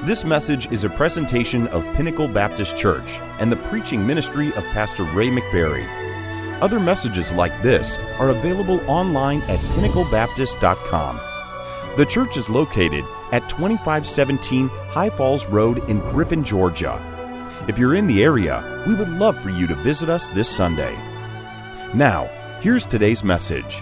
This message is a presentation of Pinnacle Baptist Church and the preaching ministry of Pastor Ray McBarry. Other messages like this are available online at pinnaclebaptist.com. The church is located at 2517 High Falls Road in Griffin, Georgia. If you're in the area, we would love for you to visit us this Sunday. Now, here's today's message.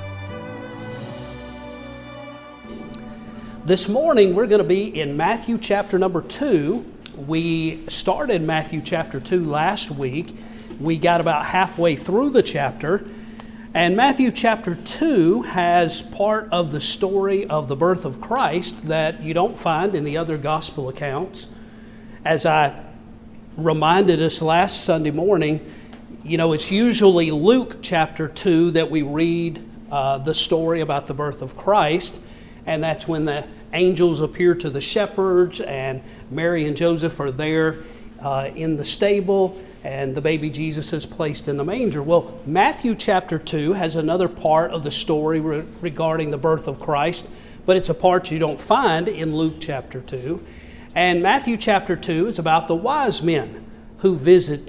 This morning, we're going to be in Matthew chapter number 2. We started Matthew chapter 2 last week. We got about halfway through the chapter. And Matthew chapter 2 has part of the story of the birth of Christ that you don't find in the other gospel accounts. As I reminded us last Sunday morning, it's usually Luke chapter 2 that we read the story about the birth of Christ. And that's when the angels appear to the shepherds, and Mary and Joseph are there in the stable, and the baby Jesus is placed in the manger. Well, Matthew chapter 2 has another part of the story regarding the birth of Christ, but it's a part you don't find in Luke chapter 2. And Matthew chapter 2 is about the wise men who visit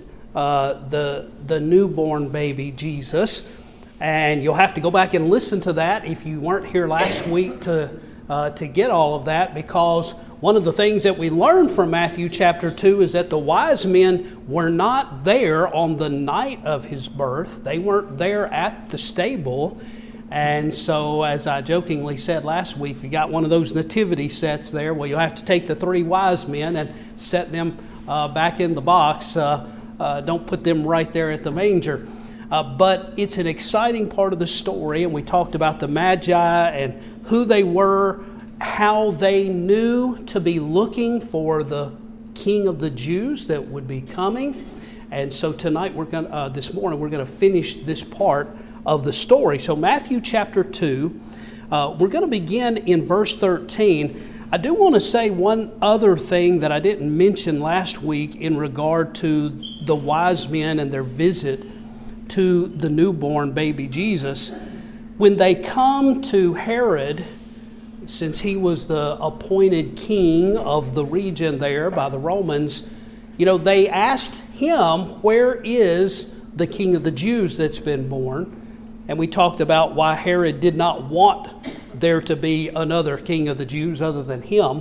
the newborn baby Jesus. And you'll have to go back and listen to that if you weren't here last week to get all of that, because one of the things that we learned from Matthew chapter 2 is that the wise men were not there on the night of his birth. They weren't there at the stable. And so, as I jokingly said last week, if you got one of those nativity sets there, well, you'll have to take the three wise men and set them back in the box. Don't put them right there at the manger. But it's an exciting part of the story, and we talked about the Magi and who they were, how they knew to be looking for the King of the Jews that would be coming. And so tonight, this morning, we're going to finish this part of the story. So Matthew chapter 2, we're going to begin in verse 13. I do want to say one other thing that I didn't mention last week in regard to the wise men and their visit to the newborn baby Jesus. When they come to Herod, since he was the appointed king of the region there by the Romans, they asked him, where is the King of the Jews that's been born? And we talked about why Herod did not want there to be another King of the Jews other than him.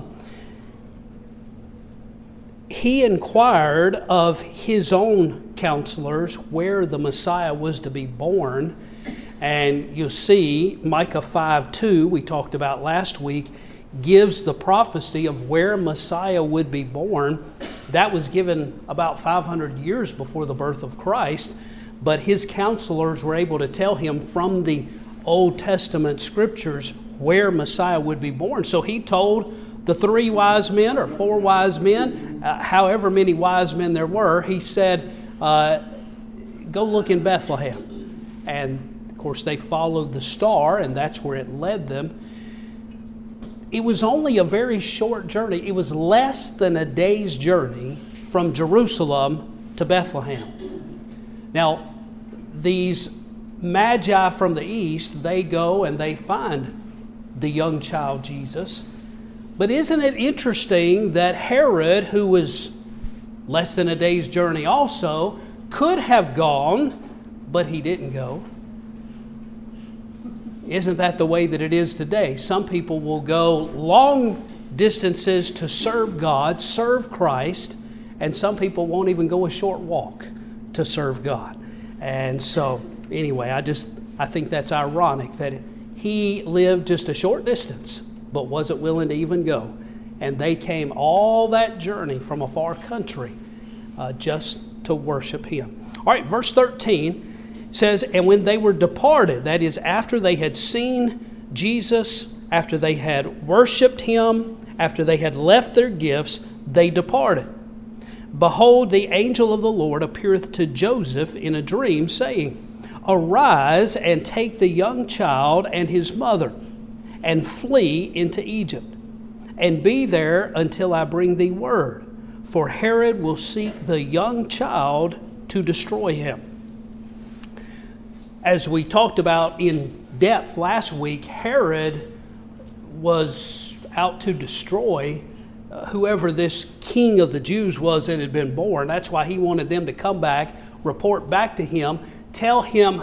He inquired of his own counselors where the Messiah was to be born. And you'll see Micah 5:2, we talked about last week, gives the prophecy of where Messiah would be born. That was given about 500 years before the birth of Christ. But his counselors were able to tell him from the Old Testament scriptures where Messiah would be born. So he told the three wise men or four wise men, however many wise men there were, he said, go look in Bethlehem. And of course they followed the star, and that's where it led them. It was only a very short journey. It was less than a day's journey from Jerusalem to Bethlehem. Now, these magi from the east, they go and they find the young child Jesus. But isn't it interesting that Herod, who was less than a day's journey also, could have gone, but he didn't go? Isn't that the way that it is today? Some people will go long distances to serve God, serve Christ, and some people won't even go a short walk to serve God. And so, anyway, I think that's ironic that he lived just a short distance, but wasn't willing to even go. And they came all that journey from a far country just to worship him. All right, verse 13 says, and when they were departed, that is, after they had seen Jesus, after they had worshiped him, after they had left their gifts, they departed. Behold, the angel of the Lord appeareth to Joseph in a dream, saying, arise and take the young child and his mother, and flee into Egypt, and be there until I bring thee word. For Herod will seek the young child to destroy him. As we talked about in depth last week, Herod was out to destroy whoever this king of the Jews was that had been born. That's why he wanted them to come back, report back to him, tell him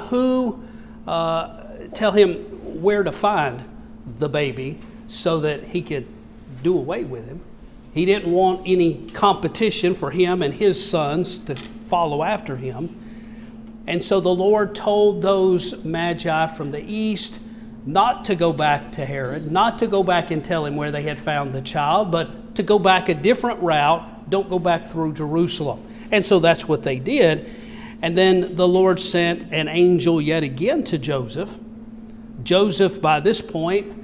where to find the baby so that he could do away with him. He didn't want any competition for him and his sons to follow after him. And so the Lord told those magi from the east not to go back to Herod, not to go back and tell him where they had found the child, but to go back a different route. Don't go back through Jerusalem. And so that's what they did. And then the Lord sent an angel yet again to Joseph. Joseph, by this point,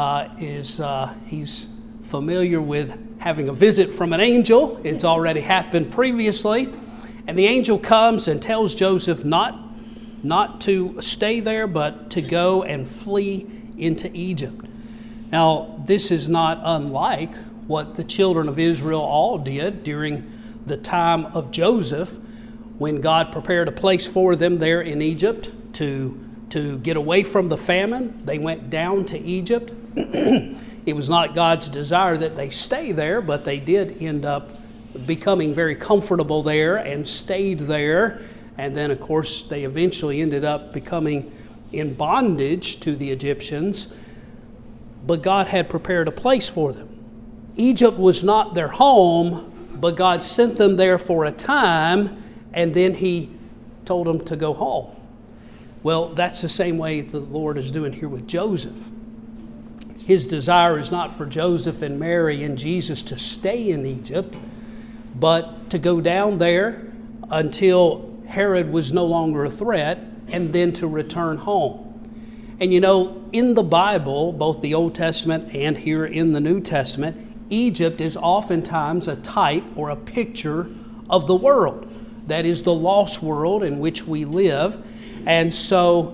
he's familiar with having a visit from an angel. It's already happened previously. And the angel comes and tells Joseph not to stay there, but to go and flee into Egypt. Now, this is not unlike what the children of Israel all did during the time of Joseph, when God prepared a place for them there in Egypt to get away from the famine. They went down to Egypt. It was not God's desire that they stay there, but they did end up becoming very comfortable there and stayed there. And then, of course, they eventually ended up becoming in bondage to the Egyptians. But God had prepared a place for them. Egypt was not their home, but God sent them there for a time, and then He told them to go home. Well, that's the same way the Lord is doing here with Joseph. His desire is not for Joseph and Mary and Jesus to stay in Egypt, but to go down there until Herod was no longer a threat, and then to return home. And you know, in the Bible, both the Old Testament and here in the New Testament, Egypt is oftentimes a type or a picture of the world. That is the lost world in which we live. And so,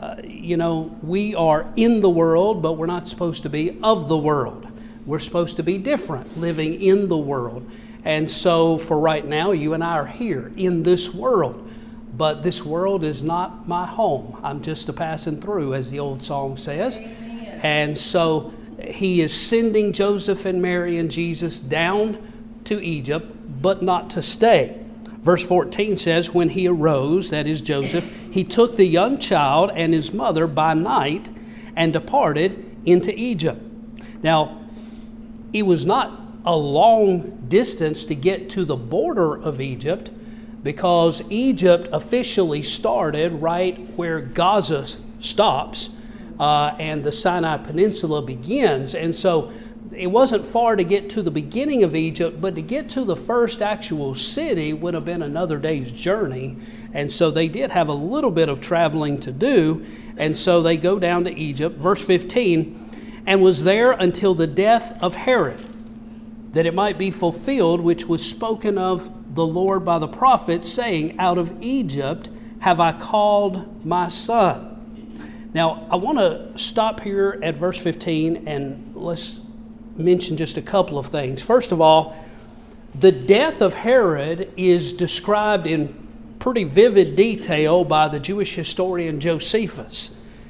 we are in the world, but we're not supposed to be of the world. We're supposed to be different, living in the world. And so for right now, you and I are here in this world. But this world is not my home. I'm just a passing through, as the old song says. Amen. And so He is sending Joseph and Mary and Jesus down to Egypt, but not to stay. Verse 14 says, when he arose, that is Joseph, he took the young child and his mother by night and departed into Egypt. Now, it was not a long distance to get to the border of Egypt, because Egypt officially started right where Gaza stops and the Sinai Peninsula begins. And so it wasn't far to get to the beginning of Egypt, but to get to the first actual city would have been another day's journey. And so they did have a little bit of traveling to do. And so they go down to Egypt. Verse 15, and was there until the death of Herod, that it might be fulfilled, which was spoken of the Lord by the prophet, saying, out of Egypt have I called my son. Now, I want to stop here at verse 15 and let's mention just a couple of things. First of all, the death of Herod is described in pretty vivid detail by the Jewish historian Josephus.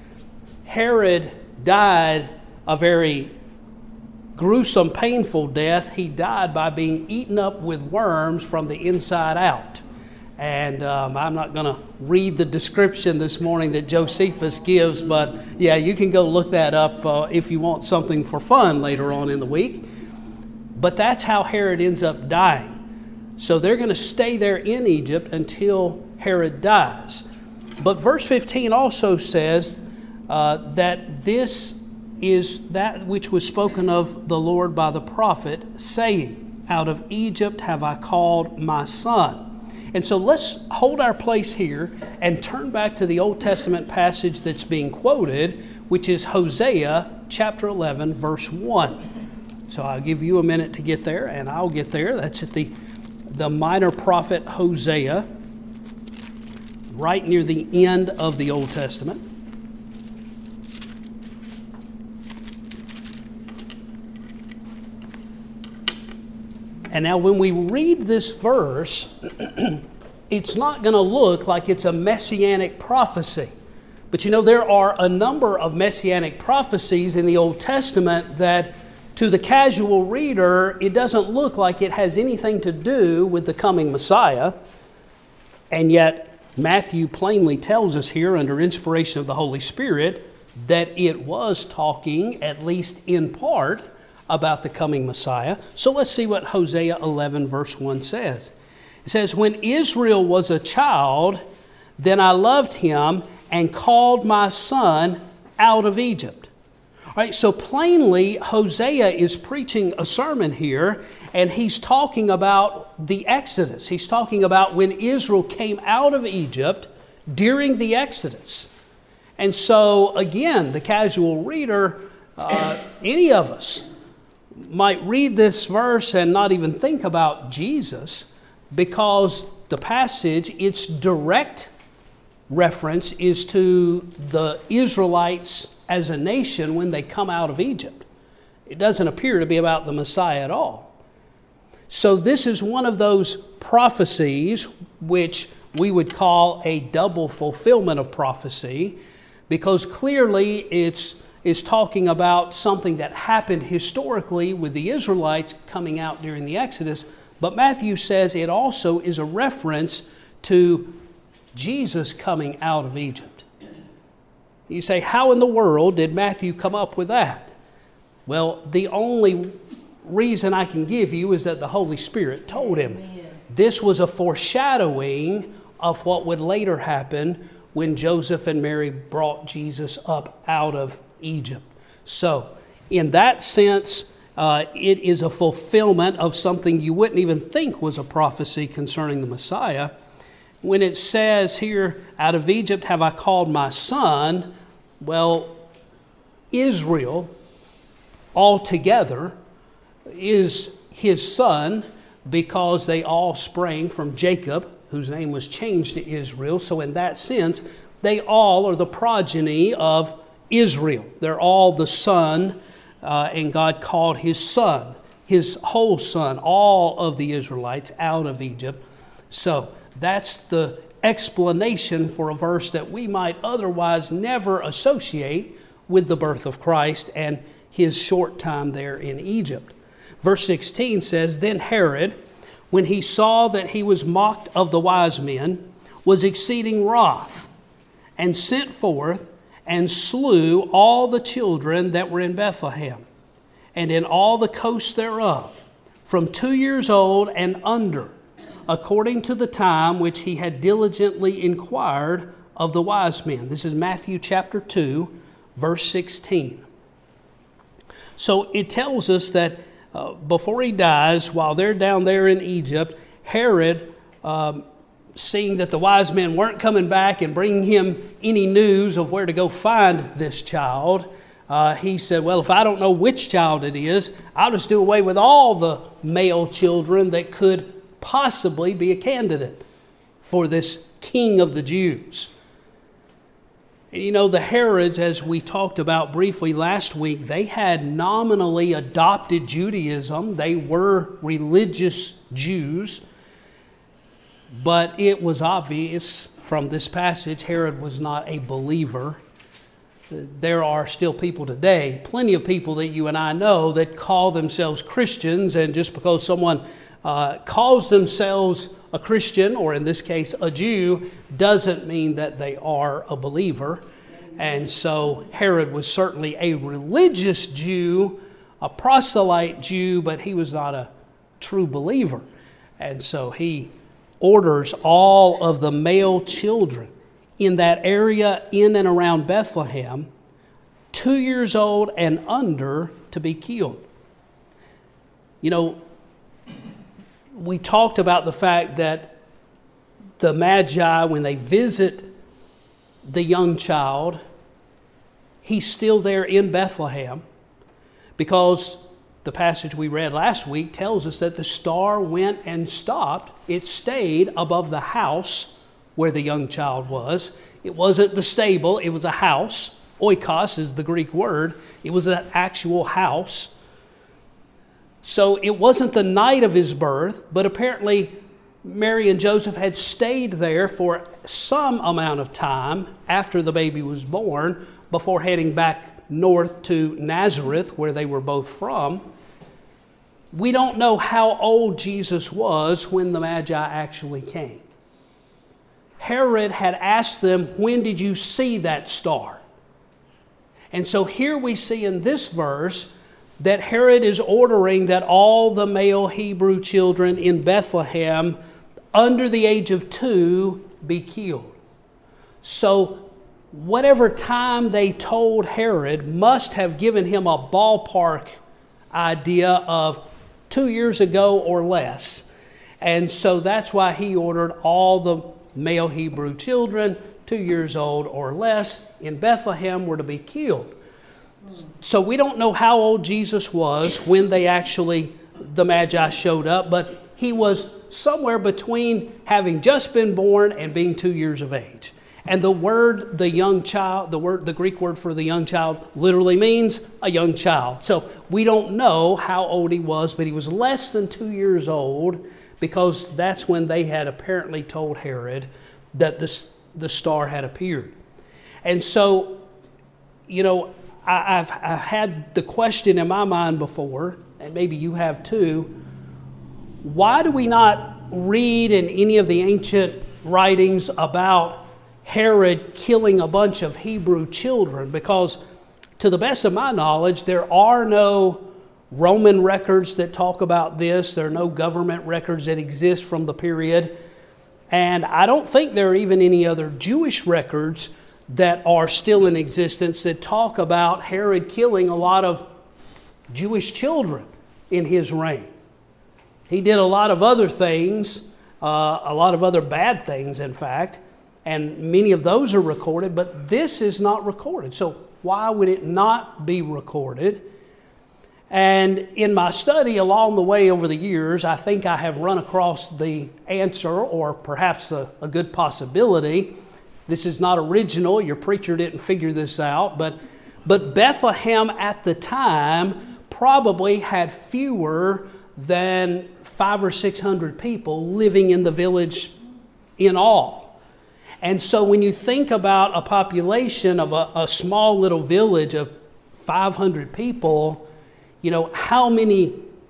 Herod died a very gruesome, painful death. He died by being eaten up with worms from the inside out. And I'm not going to read the description this morning that Josephus gives, but yeah, you can go look that up if you want something for fun later on in the week. But that's how Herod ends up dying. So they're going to stay there in Egypt until Herod dies. But verse 15 also says that this is that which was spoken of the Lord by the prophet, saying, out of Egypt have I called my son. And so let's hold our place here and turn back to the Old Testament passage that's being quoted, which is Hosea chapter 11, verse 1. So I'll give you a minute to get there, and I'll get there. That's at the minor prophet Hosea, right near the end of the Old Testament. And now when we read this verse, it's not going to look like it's a messianic prophecy. But you know, there are a number of messianic prophecies in the Old Testament that To the casual reader, it doesn't look like it has anything to do with the coming Messiah, and yet Matthew plainly tells us here, under inspiration of the Holy Spirit, that it was talking, at least in part, about the coming Messiah. So let's see what Hosea 11 verse 1 says. It says, "When Israel was a child, then I loved him and called my son out of Egypt." All right, so plainly, Hosea is preaching a sermon here, and he's talking about the Exodus. He's talking about when Israel came out of Egypt during the Exodus. And so, again, the casual reader, any of us, might read this verse and not even think about Jesus, because the passage, its direct reference is to the Israelites as a nation when they come out of Egypt. It doesn't appear to be about the Messiah at all. So this is one of those prophecies which we would call a double fulfillment of prophecy, because clearly it's talking about something that happened historically with the Israelites coming out during the Exodus, but Matthew says it also is a reference to Jesus coming out of Egypt. You say, how in the world did Matthew come up with that? Well, the only reason I can give you is that the Holy Spirit told him. Amen. This was a foreshadowing of what would later happen when Joseph and Mary brought Jesus up out of Egypt. So, in that sense, it is a fulfillment of something you wouldn't even think was a prophecy concerning the Messiah. When it says here, "Out of Egypt have I called my son," well, Israel altogether is his son, because they all sprang from Jacob, whose name was changed to Israel. So in that sense, they all are the progeny of Israel. They're all the son, and God called his son, his whole son, all of the Israelites out of Egypt. So that's the explanation for a verse that we might otherwise never associate with the birth of Christ and his short time there in Egypt. Verse 16 says, "Then Herod, when he saw that he was mocked of the wise men, was exceeding wroth, and sent forth and slew all the children that were in Bethlehem, and in all the coasts thereof, from 2 years old and under, according to the time which he had diligently inquired of the wise men." This is Matthew chapter 2, verse 16. So it tells us that before he dies, while they're down there in Egypt, Herod, seeing that the wise men weren't coming back and bringing him any news of where to go find this child, he said, well, if I don't know which child it is, I'll just do away with all the male children that could possibly be a candidate for this king of the Jews. And you know, the Herods, as we talked about briefly last week, they had nominally adopted Judaism. They were religious Jews. But it was obvious from this passage, Herod was not a believer. There are still people today, plenty of people that you and I know, that call themselves Christians, and just because someone calls themselves a Christian, or in this case a Jew, doesn't mean that they are a believer. And so Herod was certainly a religious Jew, a proselyte Jew, but he was not a true believer. And so he orders all of the male children in that area in and around Bethlehem, 2 years old and under, to be killed. You know, we talked about the fact that the Magi, when they visit the young child, he's still there in Bethlehem, because the passage we read last week tells us that the star went and stopped. It stayed above the house where the young child was. It wasn't the stable, it was a house. Oikos is the Greek word. It was an actual house. So it wasn't the night of his birth, but apparently Mary and Joseph had stayed there for some amount of time after the baby was born, before heading back north to Nazareth, where they were both from. We don't know how old Jesus was when the Magi actually came. Herod had asked them, when did you see that star? And so here we see in this verse that Herod is ordering that all the male Hebrew children in Bethlehem under the age of 2 be killed. So whatever time they told Herod must have given him a ballpark idea of 2 years ago or less. And so that's why he ordered all the male Hebrew children 2 years old or less in Bethlehem were to be killed. So we don't know how old Jesus was when the Magi showed up, but he was somewhere between having just been born and being 2 years of age. And the word, the young child, the Greek word for the young child literally means a young child. So we don't know how old he was, but he was less than 2 years old, because that's when they had apparently told Herod that the star had appeared. And so, I've had the question in my mind before, and maybe you have too, why do we not read in any of the ancient writings about Herod killing a bunch of Hebrew children? Because to the best of my knowledge, there are no Roman records that talk about this. There are no government records that exist from the period. And I don't think there are even any other Jewish records that are still in existence that talk about Herod killing a lot of Jewish children in his reign. He did a lot of other things, a lot of other bad things, in fact, and many of those are recorded, but this is not recorded. So why would it not be recorded? And in my study along the way over the years, I think I have run across the answer, or perhaps a good possibility. This is not original. Your preacher didn't figure this out. But Bethlehem at the time probably had fewer than 500 or 600 people living in the village in all. And so when you think about a population of a small little village of 500 people, how many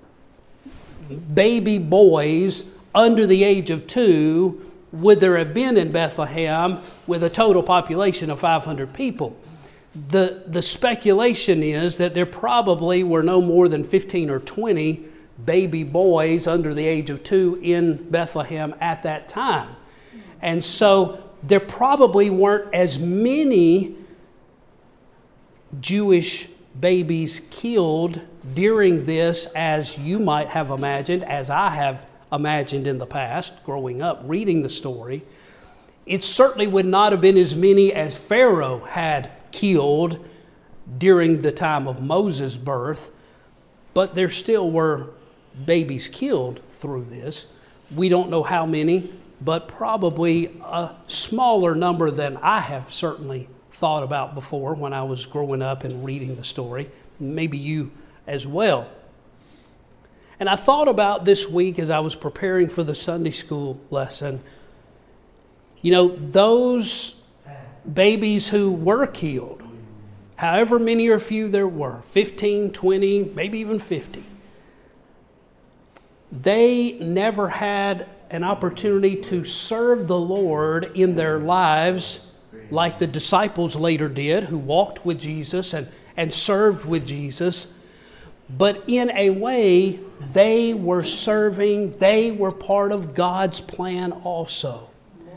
baby boys under the age of 2 would there have been in Bethlehem with a total population of 500 people? The speculation is that there probably were no more than 15 or 20 baby boys under the age of 2 in Bethlehem at that time. And so there probably weren't as many Jewish babies killed during this as you might have imagined, as I have imagined in the past, growing up, reading the story. It certainly would not have been as many as Pharaoh had killed during the time of Moses' birth, but there still were babies killed through this. We don't know how many, but probably a smaller number than I have certainly thought about before when I was growing up and reading the story. Maybe you as well. And I thought about this week as I was preparing for the Sunday school lesson, those babies who were killed, however many or few there were, 15, 20, maybe even 50, they never had an opportunity to serve the Lord in their lives like the disciples later did, who walked with Jesus and served with Jesus. But in a way, they were serving, they were part of God's plan also.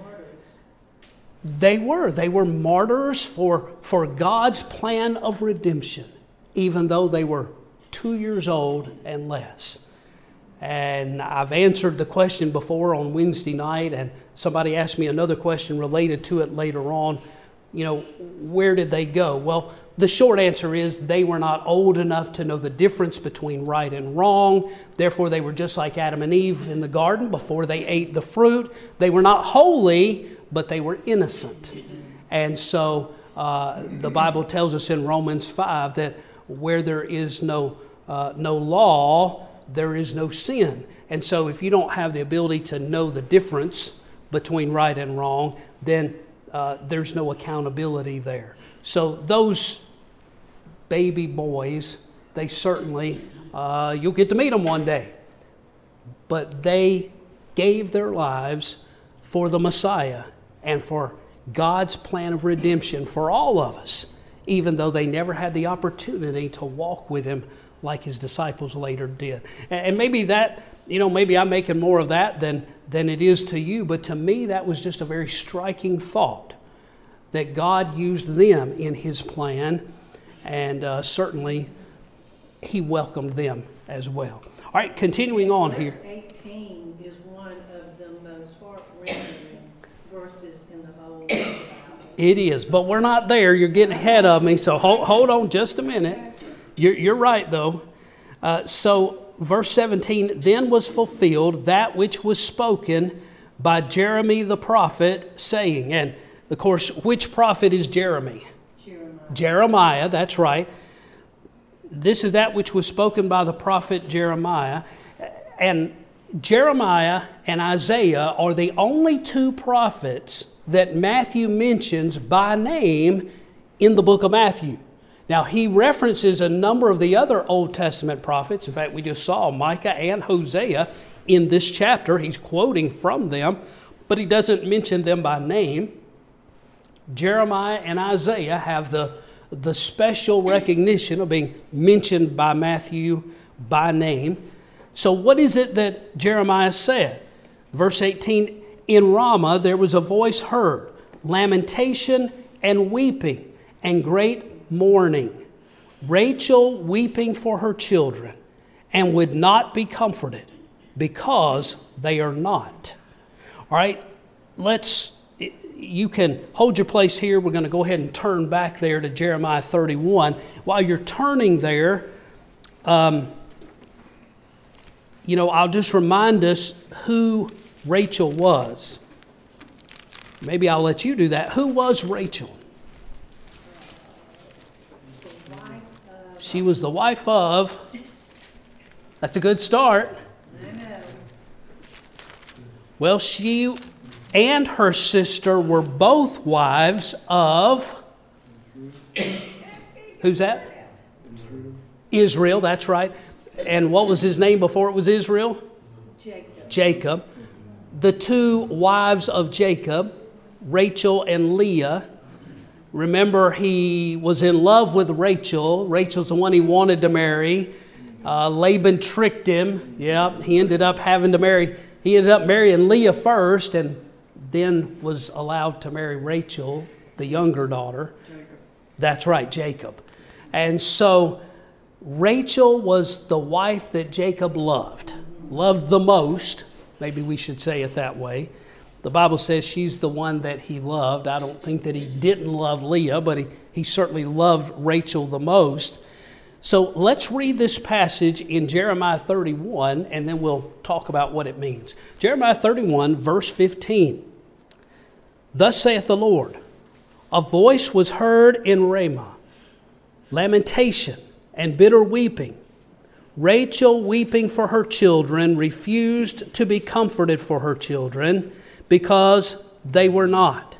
They were martyrs for God's plan of redemption, even though they were 2 years old and less. And I've answered the question before on Wednesday night, and somebody asked me another question related to it later on. Where did they go? Well, the short answer is they were not old enough to know the difference between right and wrong. Therefore, they were just like Adam and Eve in the garden before they ate the fruit. They were not holy, but they were innocent. And so the Bible tells us in Romans 5 that where there is no law, there is no sin. And so if you don't have the ability to know the difference between right and wrong, then there's no accountability there. So those baby boys, they certainly, you'll get to meet them one day. But they gave their lives for the Messiah and for God's plan of redemption for all of us, even though they never had the opportunity to walk with Him like His disciples later did. And maybe that, maybe I'm making more of that than it is to you, but to me that was just a very striking thought that God used them in His plan, and certainly He welcomed them as well. All right, continuing on here. Verse 18 is one of the most heart-rending verses in the whole Bible. It is, but we're not there. You're getting ahead of me, so hold on just a minute. You're right, though. So, verse 17, then was fulfilled that which was spoken by Jeremy the prophet, saying, and of course, which prophet is Jeremy? Jeremiah, that's right. This is that which was spoken by the prophet Jeremiah. And Jeremiah and Isaiah are the only two prophets that Matthew mentions by name in the book of Matthew. Now, he references a number of the other Old Testament prophets. In fact, we just saw Micah and Hosea in this chapter. He's quoting from them, but he doesn't mention them by name. Jeremiah and Isaiah have the special recognition of being mentioned by Matthew by name. So what is it that Jeremiah said? Verse 18, in Ramah there was a voice heard, lamentation and weeping and great mourning. Rachel weeping for her children and would not be comforted because they are not. All right, you can hold your place here. We're going to go ahead and turn back there to Jeremiah 31. While you're turning there, I'll just remind us who Rachel was. Maybe I'll let you do that. Who was Rachel? She was the wife of. That's a good start. I know. Well, she and her sister were both wives of. Who's that? Israel, that's right. And what was his name before it was Israel? Jacob. The two wives of Jacob, Rachel and Leah. Remember, he was in love with Rachel. Rachel's the one he wanted to marry. Laban tricked him. Yeah, he ended up marrying Leah first, and then was allowed to marry Rachel, the younger daughter. Jacob. That's right, Jacob. And so Rachel was the wife that Jacob loved the most. Maybe we should say it that way. The Bible says she's the one that he loved. I don't think that he didn't love Leah, but he certainly loved Rachel the most. So let's read this passage in Jeremiah 31, and then we'll talk about what it means. Jeremiah 31, verse 15. Thus saith the Lord, a voice was heard in Ramah, lamentation and bitter weeping. Rachel, weeping for her children, refused to be comforted for her children because they were not.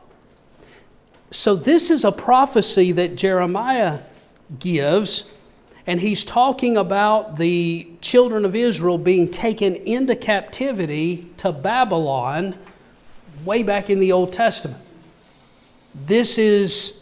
So this is a prophecy that Jeremiah gives, and he's talking about the children of Israel being taken into captivity to Babylon way back in the Old Testament. This is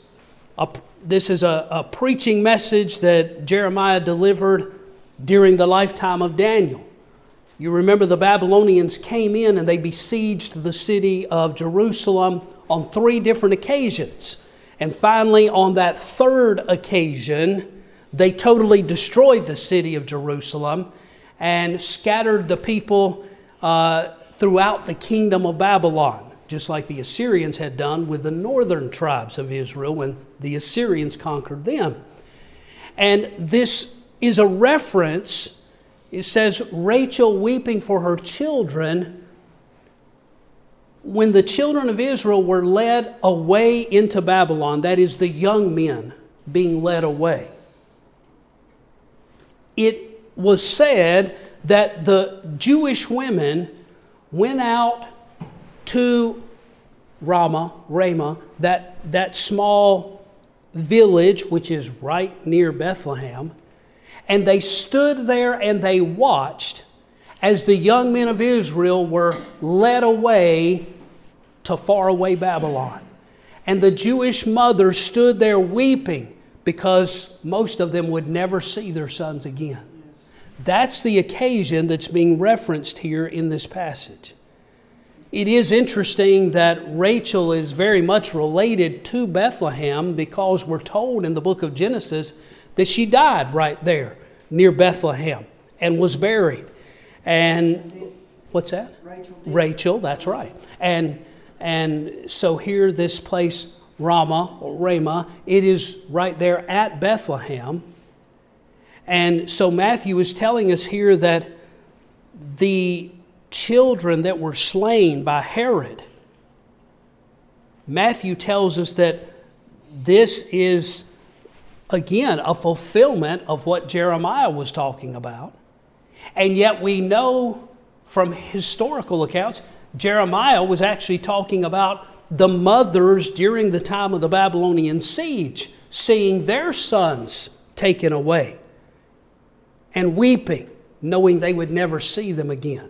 a preaching message that Jeremiah delivered during the lifetime of Daniel. You remember the Babylonians came in and they besieged the city of Jerusalem on 3 different occasions. And finally, on that third occasion, they totally destroyed the city of Jerusalem and scattered the people throughout the kingdom of Babylon, just like the Assyrians had done with the northern tribes of Israel when the Assyrians conquered them. And this is a reference. It says, Rachel weeping for her children. When the children of Israel were led away into Babylon, that is the young men being led away, it was said that the Jewish women went out to Ramah, that small village which is right near Bethlehem. And they stood there and they watched as the young men of Israel were led away to faraway Babylon. And the Jewish mothers stood there weeping because most of them would never see their sons again. That's the occasion that's being referenced here in this passage. It is interesting that Rachel is very much related to Bethlehem because we're told in the book of Genesis that she died right there near Bethlehem and was buried. And what's that? Rachel, that's right. And so here, this place, Ramah, it is right there at Bethlehem. And so Matthew is telling us here that the children that were slain by Herod, Matthew tells us that this is, again, a fulfillment of what Jeremiah was talking about. And yet we know from historical accounts, Jeremiah was actually talking about the mothers during the time of the Babylonian siege, seeing their sons taken away and weeping, knowing they would never see them again.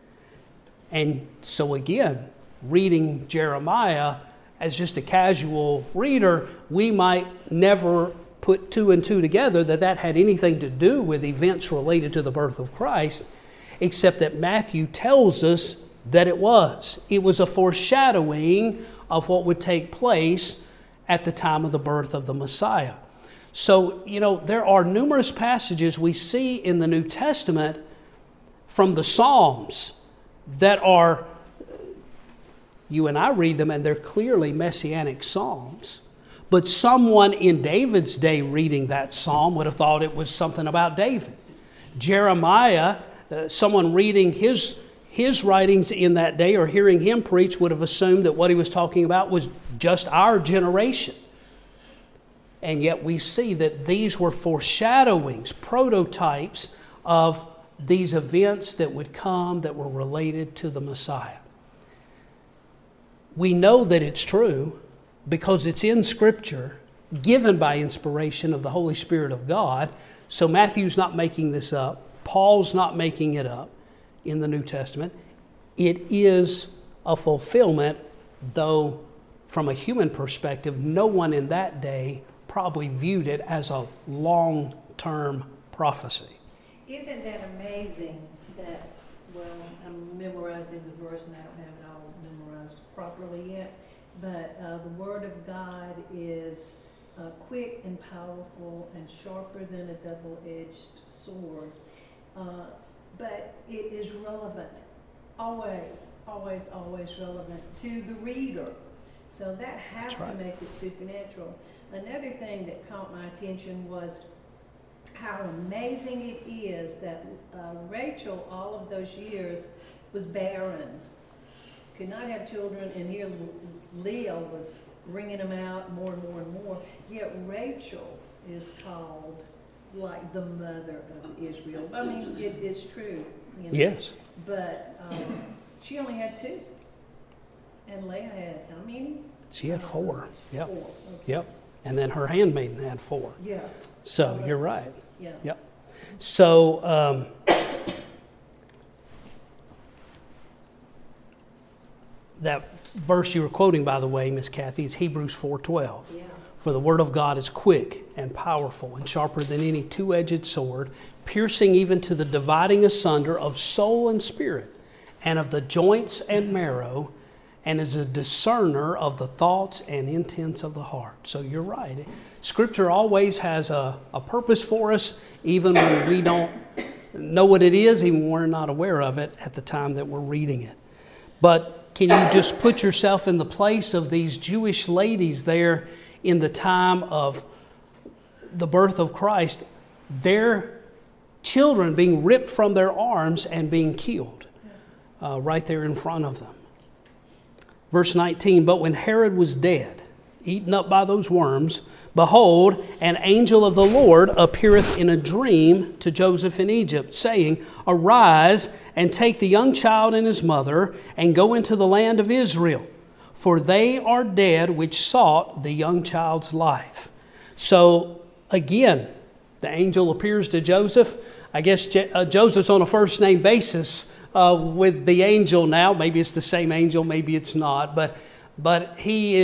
And so again, reading Jeremiah as just a casual reader, we might never put two and two together that had anything to do with events related to the birth of Christ, except that Matthew tells us that it was. It was a foreshadowing of what would take place at the time of the birth of the Messiah. So, there are numerous passages we see in the New Testament from the Psalms that are, you and I read them and they're clearly messianic psalms. But someone in David's day reading that psalm would have thought it was something about David. Jeremiah, someone reading his writings in that day or hearing him preach would have assumed that what he was talking about was just our generation. And yet we see that these were foreshadowings, prototypes of these events that would come that were related to the Messiah. We know that it's true because it's in Scripture, given by inspiration of the Holy Spirit of God. So Matthew's not making this up. Paul's not making it up in the New Testament. It is a fulfillment, though from a human perspective, no one in that day probably viewed it as a long-term prophecy. Isn't that amazing that, I'm memorizing the verse and I don't have it all memorized properly yet, but the Word of God is quick and powerful and sharper than a double-edged sword. But it is relevant, always relevant to the reader. So that has to make it supernatural. Another thing that caught my attention was how amazing it is that Rachel, all of those years, was barren, could not have children, and here Leah was bringing them out more and more and more. Yet Rachel is called like the mother of Israel. I mean, it is true. Yes. But she only had two. And Leah had how many? She had 4. Yep. 4. Okay. Yep. And then her handmaiden had 4. Yeah. So you're right. Yeah. Yep. So that verse you were quoting, by the way, Miss Kathy, is Hebrews 4:12. Yeah. For the word of God is quick and powerful and sharper than any two-edged sword, piercing even to the dividing asunder of soul and spirit, and of the joints and marrow, and is a discerner of the thoughts and intents of the heart. So you're right. Scripture always has a purpose for us, even when we don't know what it is, even when we're not aware of it at the time that we're reading it. But can you just put yourself in the place of these Jewish ladies there in the time of the birth of Christ, their children being ripped from their arms and being killed right there in front of them? Verse 19, but when Herod was dead, eaten up by those worms, behold, an angel of the Lord appeareth in a dream to Joseph in Egypt, saying, arise and take the young child and his mother and go into the land of Israel. for they are dead which sought the young child's life. So again, the angel appears to Joseph. I guess Joseph's on a first name basis with the angel now. Maybe it's the same angel, maybe it's not. But he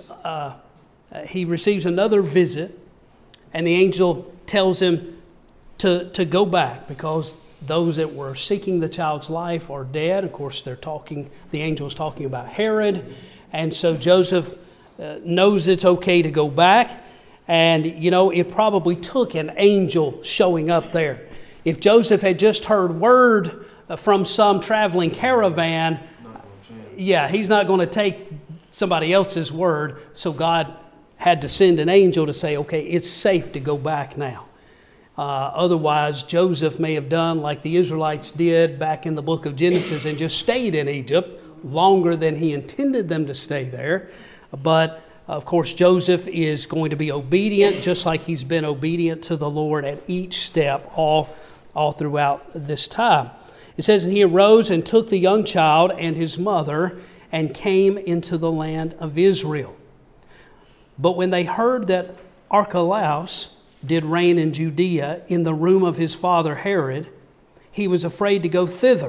receives another visit, and the angel tells him to go back because those that were seeking the child's life are dead. Of course, the angel's talking about Herod. And so Joseph knows it's okay to go back. And, it probably took an angel showing up there. If Joseph had just heard word from some traveling caravan, he's not going to take somebody else's word. So God had to send an angel to say, okay, it's safe to go back now. Otherwise, Joseph may have done like the Israelites did back in the book of Genesis and just stayed in Egypt longer than he intended them to stay there. But of course, Joseph is going to be obedient, just like he's been obedient to the Lord at each step all throughout this time. It says, and he arose and took the young child and his mother and came into the land of Israel. But when they heard that Archelaus did reign in Judea in the room of his father Herod, he was afraid to go thither.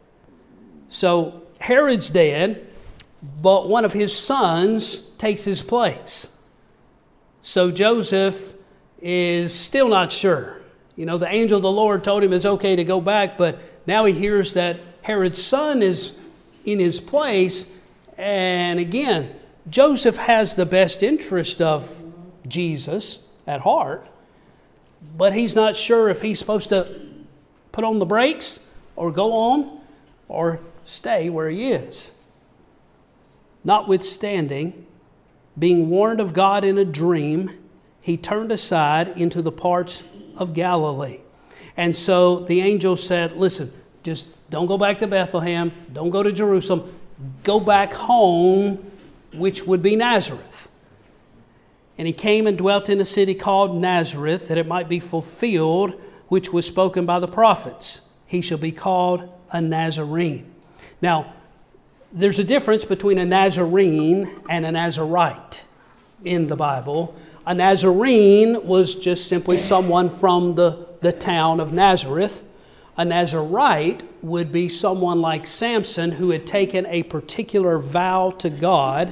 So Herod's dead, but one of his sons takes his place. So Joseph is still not sure. The angel of the Lord told him it's okay to go back, but now he hears that Herod's son is in his place. And again, Joseph has the best interest of Jesus at heart, but he's not sure if he's supposed to put on the brakes or go on or stay where he is. Notwithstanding, being warned of God in a dream, he turned aside into the parts of Galilee. And so the angel said, listen, just don't go back to Bethlehem, don't go to Jerusalem, go back home, which would be Nazareth. And he came and dwelt in a city called Nazareth, that it might be fulfilled, which was spoken by the prophets. He shall be called a Nazarene. Now, there's a difference between a Nazarene and a Nazarite in the Bible. A Nazarene was just simply someone from the town of Nazareth. A Nazarite would be someone like Samson who had taken a particular vow to God.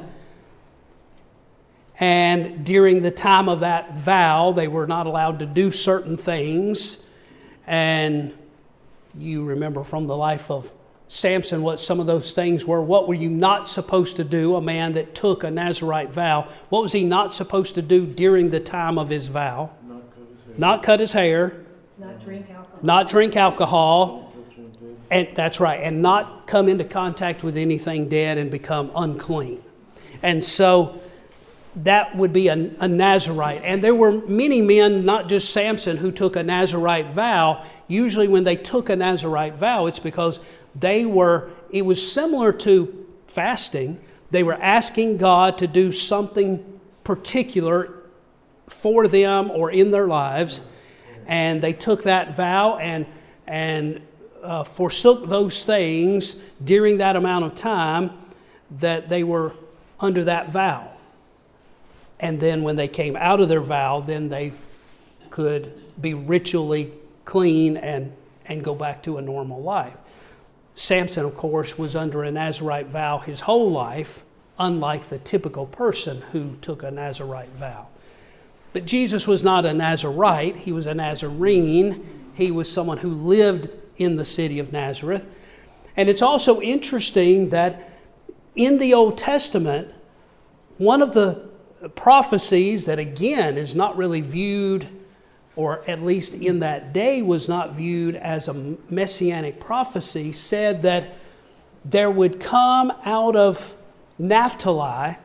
And during the time of that vow, they were not allowed to do certain things. And you remember from the life of Samson what some of those things were. What were you not supposed to do? A man that took a Nazarite vow. What was he not supposed to do during the time of his vow? Not cut his hair. Not drink alcohol. And that's right. And not come into contact with anything dead and become unclean. And so that would be a Nazarite. And there were many men, not just Samson, who took a Nazarite vow. Usually when they took a Nazarite vow, it's because it was similar to fasting. They were asking God to do something particular for them or in their lives. And they took that vow and forsook those things during that amount of time that they were under that vow. And then when they came out of their vow, then they could be ritually clean and go back to a normal life. Samson, of course, was under a Nazarite vow his whole life, unlike the typical person who took a Nazarite vow. But Jesus was not a Nazarite. He was a Nazarene. He was someone who lived in the city of Nazareth. And it's also interesting that in the Old Testament, one of the prophecies that, again, is not really viewed, or at least in that day was not viewed as a messianic prophecy, said that there would come out of Naphtali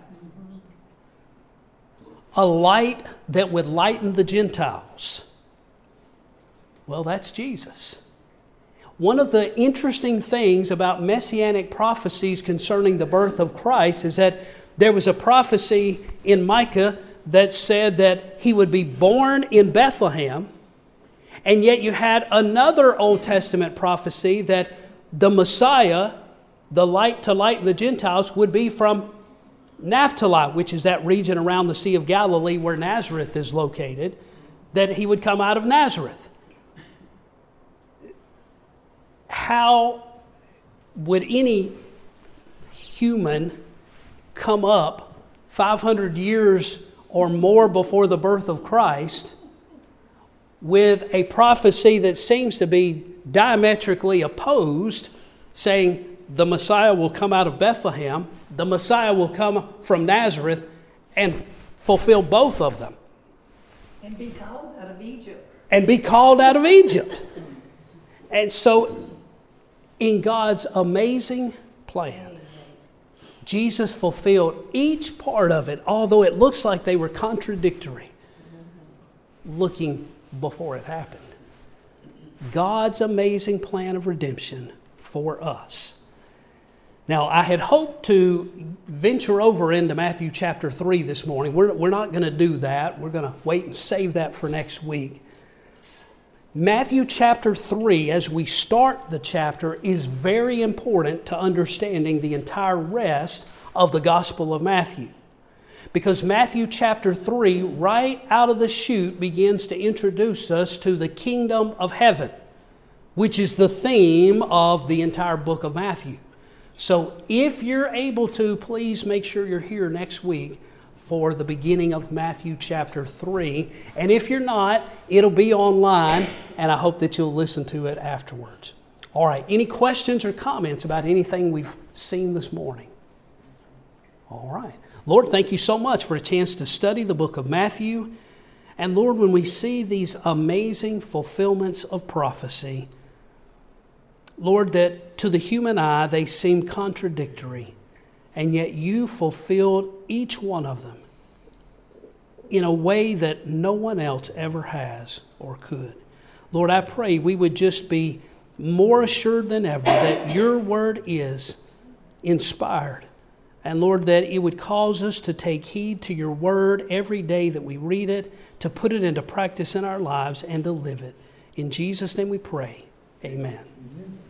a light that would lighten the Gentiles. Well, that's Jesus. One of the interesting things about messianic prophecies concerning the birth of Christ is that there was a prophecy in Micah that said that he would be born in Bethlehem, and yet you had another Old Testament prophecy that the Messiah, the light to lighten the Gentiles, would be from Naphtali, which is that region around the Sea of Galilee where Nazareth is located, that he would come out of Nazareth. How would any human come up 500 years or more before the birth of Christ with a prophecy that seems to be diametrically opposed, saying the Messiah will come out of Bethlehem, the Messiah will come from Nazareth, and fulfill both of them? And be called out of Egypt. And be called out of Egypt. And so, in God's amazing plan, Jesus fulfilled each part of it, although it looks like they were contradictory, looking before it happened. God's amazing plan of redemption for us. Now, I had hoped to venture over into Matthew chapter 3 this morning. We're not going to do that. We're going to wait and save that for next week. Matthew chapter 3, as we start the chapter, is very important to understanding the entire rest of the Gospel of Matthew. Because Matthew chapter 3, right out of the chute, begins to introduce us to the kingdom of heaven, which is the theme of the entire book of Matthew. So if you're able to, please make sure you're here next week for the beginning of Matthew chapter 3. And if you're not, it'll be online, and I hope that you'll listen to it afterwards. All right, any questions or comments about anything we've seen this morning? All right. Lord, thank you so much for a chance to study the book of Matthew. And Lord, when we see these amazing fulfillments of prophecy, Lord, that to the human eye they seem contradictory, and yet you fulfilled each one of them in a way that no one else ever has or could. Lord, I pray we would just be more assured than ever that your word is inspired. And Lord, that it would cause us to take heed to your word every day that we read it, to put it into practice in our lives and to live it. In Jesus' name we pray. Amen.